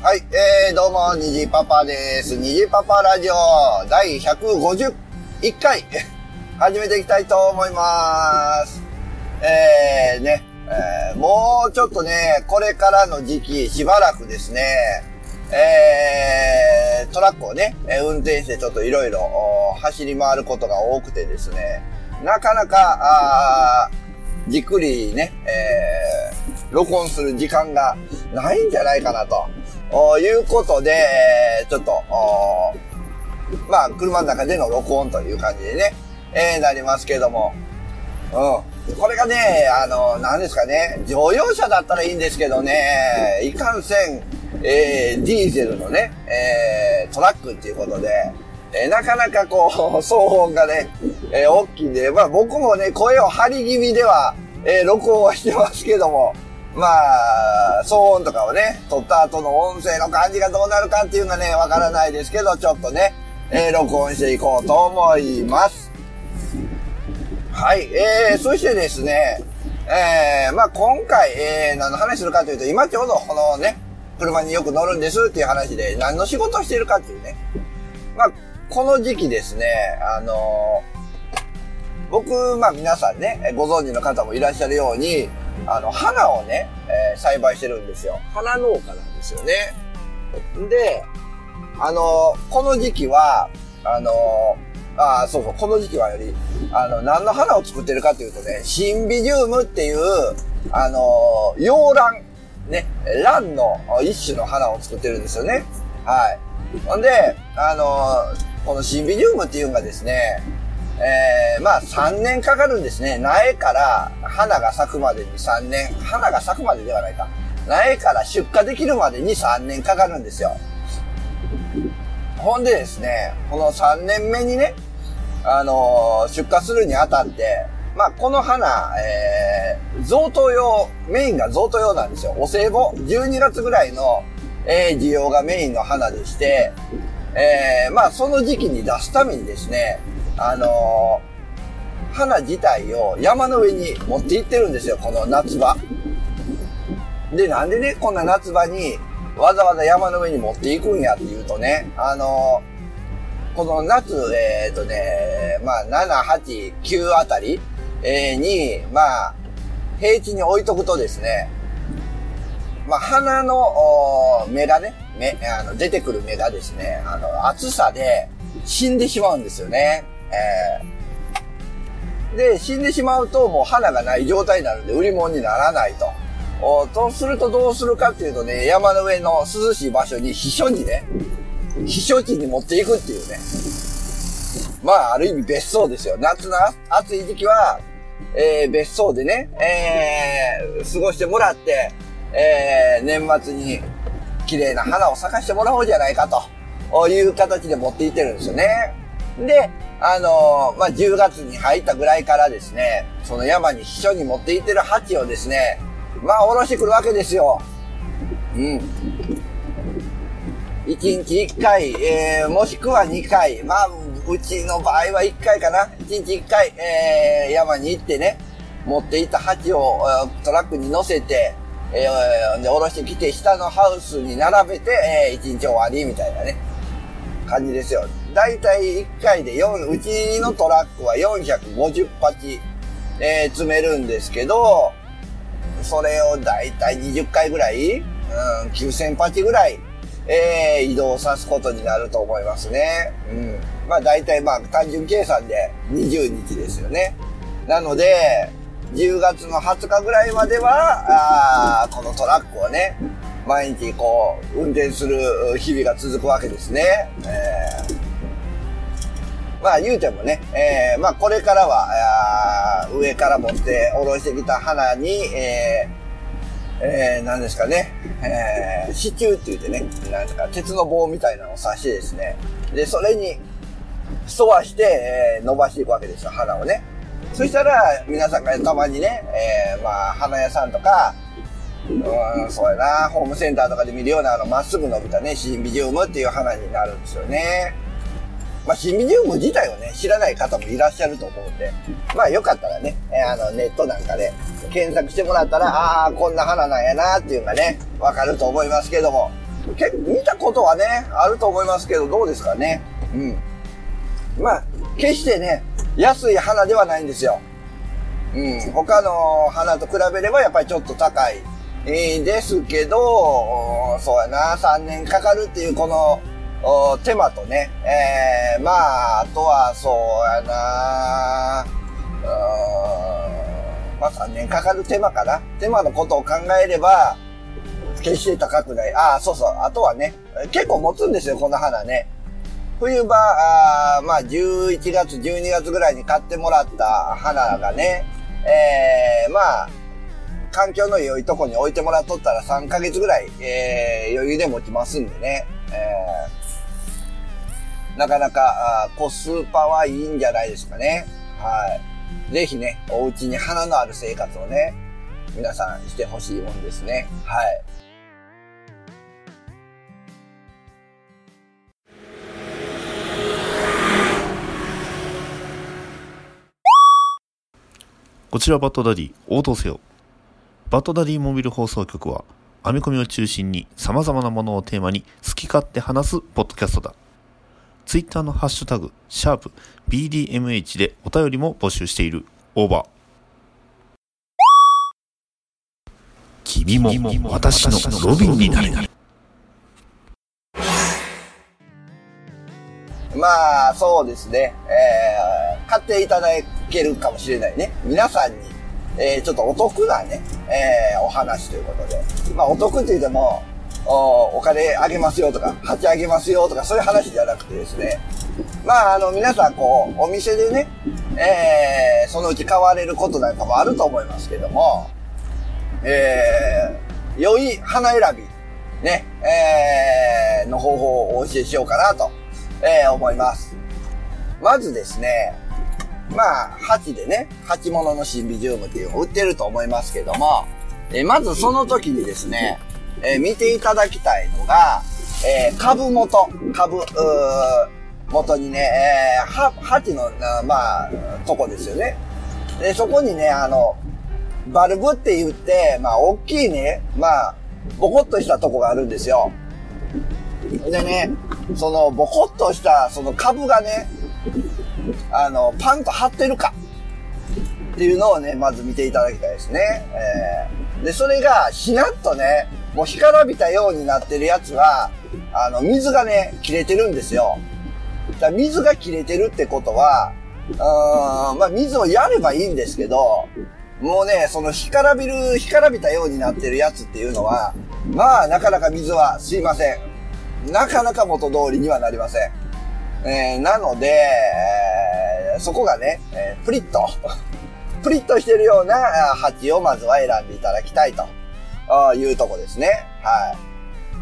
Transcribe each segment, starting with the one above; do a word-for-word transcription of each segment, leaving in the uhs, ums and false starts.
はい、えー、どうも、にじパパです。にじパパラジオだいひゃくごじゅういっかい、始めていきたいと思います。えー、ね、えー、もうちょっとね、これからの時期、しばらくですね、えー、トラックをね、運転してちょっといろいろ走り回ることが多くてですね、なかなか、あじっくりね、えー、録音する時間がないんじゃないかなということで、ちょっと、まあ、車の中での録音という感じでね、えー、なりますけども、うん。これがね、あの、何ですかね、乗用車だったらいいんですけどね、いかんせん、えー、ディーゼルのね、えー、トラックっていうことで、えー、なかなかこう、騒音がね、えー、大きいんで、まあ僕もね、声を張り気味では、えー、録音はしてますけども、まあ、騒音とかをね、撮った後の音声の感じがどうなるかっていうのがね、わからないですけど、ちょっとね、えー、録音していこうと思います。はい、えー、そしてですね、えー、まあ今回、えー、何の話するかというと、今ちょうどこのね、車によく乗るんですっていう話で、何の仕事をしているかっていうね、まあ、この時期ですね、あのー、僕、まあ皆さんね、ご存知の方もいらっしゃるように、あの、花をね、えー、栽培してるんですよ。花農家なんですよね。で、あのー、この時期は、あのー、あそうそう、この時期はより、あの、何の花を作ってるかというとね、シンビジウムっていう、あのー、洋蘭、ね、蘭の一種の花を作ってるんですよね。はい。ほんで、あのー、このシンビジウムっていうのがですね、えー、まあさんねんかかるんですね。苗から花が咲くまでにさんねん、花が咲くまでではないか。苗から出荷できるまでにさんねんかかるんですよ。ほんでですね、このさんねんめにね、あのー、出荷するにあたって、まあこの花、えー、贈答用、メインが贈答用なんですよ。お歳暮、じゅうにがつぐらいの、えー、需要がメインの花でして、えー、まあその時期に出すためにですね、あのー、花自体を山の上に持って行ってるんですよ、この夏場。で、なんでね、こんな夏場にわざわざ山の上に持っていくんやっていうとね、あのー、この夏、えっとね、まあなな、はち、きゅうあたり、えー、に、まあ、平地に置いとくとですね、まあ、花の芽がね、芽、あの、出てくる芽がですね、あの、暑さで死んでしまうんですよね。えー、で、死んでしまうともう花がない状態になるんで売り物にならないと。おとするとどうするかっていうとね、山の上の涼しい場所に避暑にね、避暑地に持っていくっていうね。まあ、ある意味別荘ですよ。夏の暑い時期は、えー、別荘でね、えー、過ごしてもらって、えー、年末に綺麗な花を咲かしてもらおうじゃないかという形で持っていってるんですよね。で、あのー、まあ、じゅうがつに入ったぐらいからですね、その山に避暑に持っていってる鉢をですね、まあ、下ろしてくるわけですよ。うん。いちにちいっかい、えー、もしくはにかい。まあ、うちの場合はいっかいかな。いちにちいっかい、えー、山に行ってね、持っていった鉢をトラックに乗せて、えー、で、下ろしてきて、下のハウスに並べて、えー、一日終わり、みたいなね、感じですよ。だいたいいっかいでよん、うちのトラックはよんひゃくごじゅうはち、えー、詰めるんですけど、それをだいたいにじゅっかいぐらい、うん、きゅうせんはちぐらい、えー、移動さすことになると思いますね。うん。まあ、だいたいまあ、単純計算でにじゅうにちですよね。なので、じゅうがつのはつかぐらいまでは、あこのトラックをね、毎日こう、運転する日々が続くわけですね。えー、まあ言うてもね、えー、まあこれからは、上から持って下ろしてきた花に、えー、えー、何ですかね、えー、支柱って言ってね、なんか鉄の棒みたいなのを刺してですね、で、それに沿わして、えー、伸ばしていくわけですよ、花をね。そしたら、皆さんがたまにね、えー、まあ、花屋さんとか、うーん、そうやな、ホームセンターとかで見るような、あの、まっすぐ伸びたね、シンビジウムっていう花になるんですよね。まあ、シンビジウム自体をね、知らない方もいらっしゃると思うんで、まあ、よかったらね、えー、あの、ネットなんかで検索してもらったら、ああ、こんな花なんやなっていうのがね、わかると思いますけども、 結構見たことはね、あると思いますけど、どうですかね。うん。まあ、決してね、安い花ではないんですよ。うん。他の花と比べればやっぱりちょっと高い。えー、ですけど、そうやな、さんねんかかるっていうこの手間とね、えー、まあ、あとはそうやな、うーん、まあさんねんかかる手間かな。手間のことを考えれば、決して高くない。ああ、そうそう。あとはね、結構持つんですよ、この花ね。冬場、あまあ、じゅういちがつ、じゅうにがつぐらいに買ってもらった花がね、えー、まあ、環境の良いとこに置いてもらっとったらさんかげつぐらい、えー、余裕で持ちますんでね。えー、なかなかコスパはいいんじゃないですかね。はい。ぜひね、お家に花のある生活をね、皆さんしてほしいもんですね。はい。 こちらバッドダディ応答せよ。バッドダディモビル放送局は編み込みを中心に様々なものをテーマに好き勝手話すポッドキャストだ。ツイッターのハッシュタグシャープ ビーディーエムエイチ でお便りも募集している。オーバー。君も私のロビンになれ。 まあ、そうですね。えー、買っていただけるかもしれないね。皆さんに、えー、ちょっとお得なね、えー、お話ということで。まあ、お得って言っても、お, お金あげますよとか、鉢あげますよとか、そういう話じゃなくてですね。まあ、あの、皆さん、こう、お店でね、えー、そのうち買われることなんかもあると思いますけども、えー、良い花選び、ね、えー、の方法をお教えしようかなと。えー、思います。まずですね、まあ、鉢でね、鉢物のシンビジウムっていうのを売ってると思いますけども、えー、まずその時にですね、えー、見ていただきたいのが、えー、株元、株、うー元にね、えー、は、鉢の、まあ、とこですよね。で、そこにね、あの、バルブって言って、まあ、大きいね、まあ、ボコッとしたとこがあるんですよ。でね、そのボコッとしたその株がね、あの、パンと張ってるかっていうのをね、まず見ていただきたいですね。えー、で、それがしなっとね、もう干からびたようになってるやつは、あの、水がね、切れてるんですよ。だから水が切れてるってことは、うーん、まあ水をやればいいんですけど、もうね、その干からびる、干からびたようになってるやつっていうのは、まあなかなか水は吸いません。なかなか元通りにはなりません。えー、なので、えー、そこがね、えー、プリッと、プリッとしてるような鉢をまずは選んでいただきたいというとこですね。はい。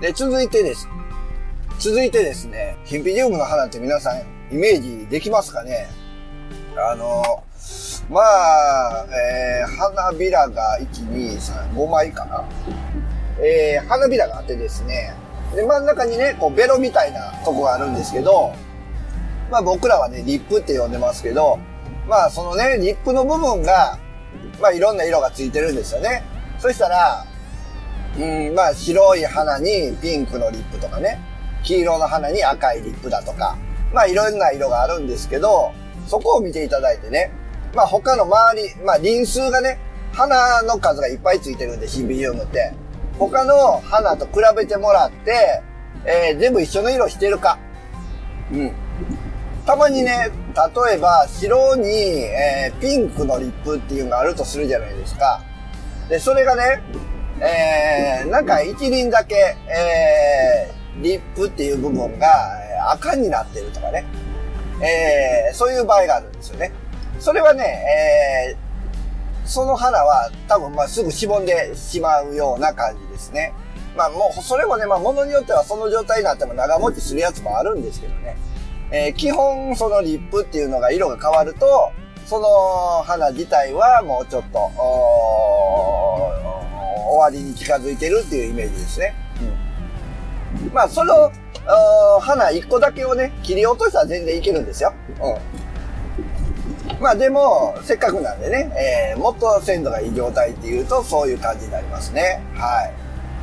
で、続いてです。続いてですね、ヒンピジウムの花って皆さんイメージできますかね？あの、まあ、えー、花びらがいち、に、さん、ごまいかな。えー、花びらがあってですね、で、真ん中にね、こう、ベロみたいなとこがあるんですけど、まあ僕らはね、リップって呼んでますけど、まあそのね、リップの部分が、まあいろんな色がついてるんですよね。そしたら、うん、まあ白い花にピンクのリップとかね、黄色の花に赤いリップだとか、まあいろんな色があるんですけど、そこを見ていただいてね、まあ他の周り、まあ輪数がね、花の数がいっぱいついてるんで、シンビジウムって。他の花と比べてもらって、えー、全部一緒の色してるか。うん。たまにね、例えば白に、えー、ピンクのリップっていうのがあるとするじゃないですか。で、それがね、えー、なんか一輪だけ、えー、リップっていう部分が赤になってるとかね。えー、そういう場合があるんですよね。それはね、えー、その花は多分まあすぐしぼんでしまうような感じですね。まあもうそれもね、まあ物によってはその状態になっても長持ちするやつもあるんですけどね。えー、基本そのリップっていうのが色が変わると、その花自体はもうちょっと終わりに近づいてるっていうイメージですね。うん、まあその花一個だけをね切り落としたら全然いけるんですよ。うんまあでも、せっかくなんでね、えー、もっと鮮度がいい状態っていうと、そういう感じになりますね。はい。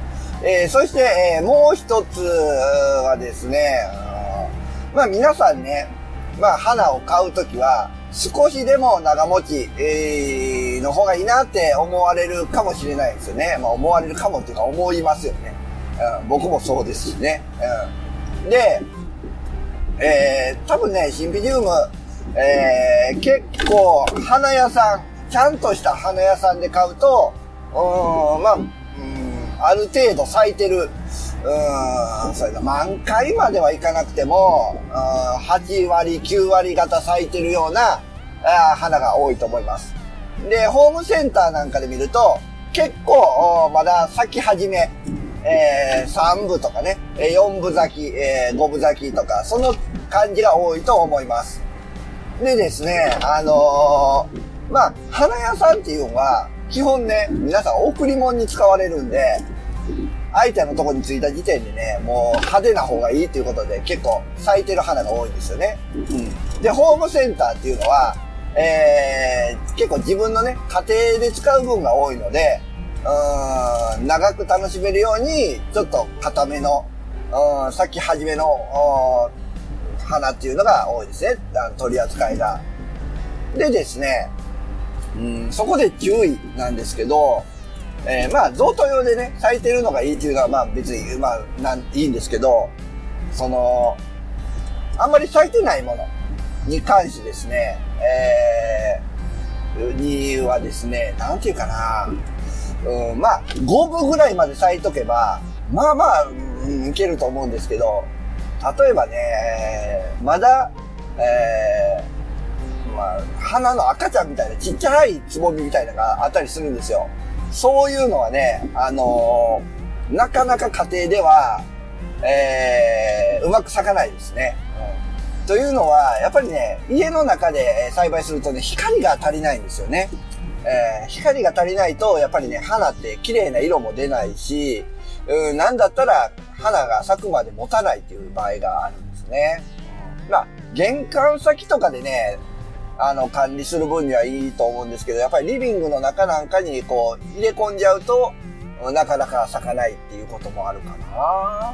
えー、そして、えー、もう一つはですね、まあ皆さんね、まあ花を買うときは少しでも長持ち、えー、の方がいいなって思われるかもしれないですよね。まあ思われるかもっていうか思いますよね。うん、僕もそうですしね。うん、で、えー、多分ね、シンビジウム、えー、結構花屋さん、ちゃんとした花屋さんで買うと、うーん、まあ、うん、ある程度咲いてる、うーん、それが満開まではいかなくても、うん、はちわり、きゅうわり方咲いてるようなあ花が多いと思います。で、ホームセンターなんかで見ると、結構、まだ咲き始め、えー、さんぶとかね、よんぶ咲き、えー、ごぶ咲きとか、その感じが多いと思います。でですね、あのー、まあ、花屋さんっていうのは、基本ね、皆さん贈り物に使われるんで、相手のとこに着いた時点でね、もう派手な方がいいということで結構咲いてる花が多いんですよね。うん。で、ホームセンターっていうのは、えー、結構自分のね、家庭で使う分が多いので、うーん、長く楽しめるように、ちょっと固めの、うん、咲き始めの、花っていうのが多いですね。取り扱いが。でですね、うん、そこで注意なんですけど、えー、まあ、贈答用でね、咲いてるのがいいっていうのは、まあ別に、まあ、なん、いいんですけど、その、あんまり咲いてないものに関してですね、えー、にはですね、なんていうかな、うん、まあ、ごぶぐらいまで咲いとけば、まあまあ、うん、いけると思うんですけど、例えばね、まだ、えー、まあ、花の赤ちゃんみたいなちっちゃいつぼみみたいなのがあったりするんですよ。そういうのはね、あのー、なかなか家庭では、えー、うまく咲かないですね。うん、というのは、やっぱりね、家の中で栽培するとね、光が足りないんですよね。えー、光が足りないと、やっぱりね、花って綺麗な色も出ないし、うん、なんだったら花が咲くまで持たないっていう場合があるんですね。まあ、玄関先とかでね、あの、管理する分にはいいと思うんですけど、やっぱりリビングの中なんかにこう、入れ込んじゃうと、なかなか咲かないっていうこともあるかな。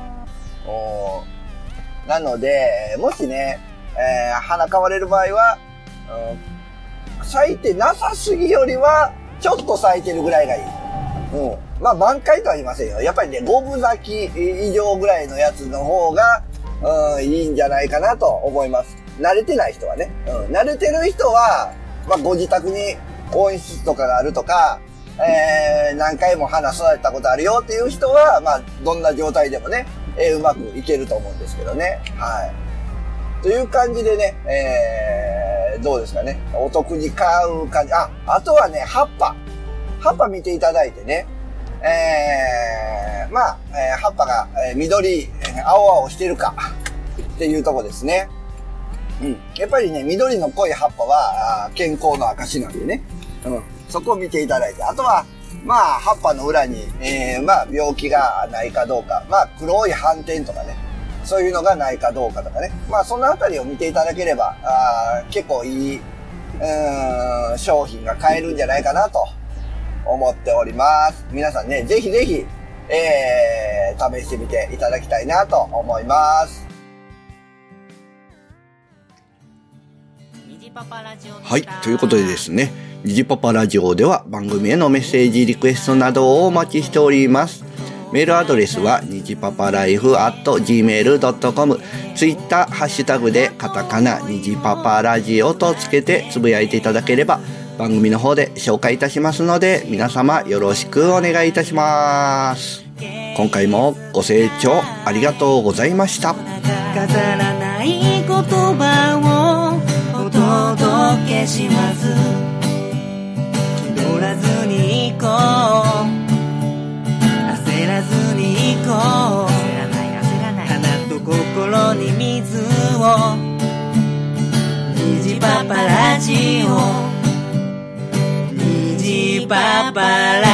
なので、もしね、えー、花買われる場合は、うん、咲いてなさすぎよりは、ちょっと咲いてるぐらいがいい。うん。まあ、満開とは言いませんよ。やっぱりね、五分咲き以上ぐらいのやつの方が、うん、いいんじゃないかなと思います。慣れてない人はね。うん。慣れてる人は、まあ、ご自宅に温室とかがあるとか、えー、何回も花育てたことあるよっていう人は、まあ、どんな状態でもね、えー、うまくいけると思うんですけどね。はい。という感じでね、えー、どうですかね。お得に買う感じ。あ、あとはね、葉っぱ。葉っぱ見ていただいてね。えー、まあ、えー、葉っぱが、えー、緑、えー、青々してるかっていうとこですね。うん。やっぱりね、緑の濃い葉っぱは健康の証なんでね。うん。そこを見ていただいて。あとは、まあ、葉っぱの裏に、えー、まあ、病気がないかどうか。まあ、黒い斑点とかね。そういうのがないかどうかとかね。まあ、そのあたりを見ていただければ、あ結構いい、うーん、商品が買えるんじゃないかなと思っております。皆さんね、ぜひぜひ、えー、試してみていただきたいなと思います。 はい、ということでですね、にじパパラジオでは番組へのメッセージリクエストなどをお待ちしております。メールアドレスはにじパパライフアットジーメールドットコム、ツイッターハッシュタグでカタカナにじパパラジオとつけてつぶやいていただければ番組の方で紹介いたしますので、皆様よろしくお願いいたします。今回もご清聴ありがとうございました。 飾らない言葉をお届けします。気取らずに行こう、焦らずに行こう、焦らない焦らない、花と心に水を、虹パパラジオ、虹パパラジオ。